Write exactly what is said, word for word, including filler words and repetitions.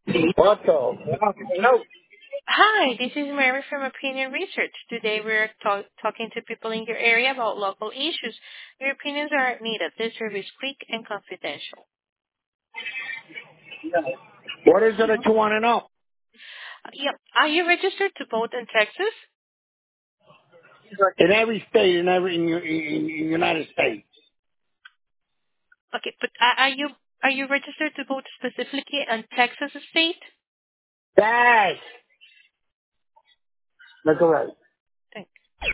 Otto. No. Hi, this is Mary from Opinion Research. Today we're talk- talking to people in your area about local issues. Your opinions are needed. This service is quick and confidential. What is it that you want to know? Uh, yep. Are you registered to vote in Texas? In every state, in every in, in, in the United States. Okay, but are are you are you registered to vote specifically in Texas state? Yes. That's correct.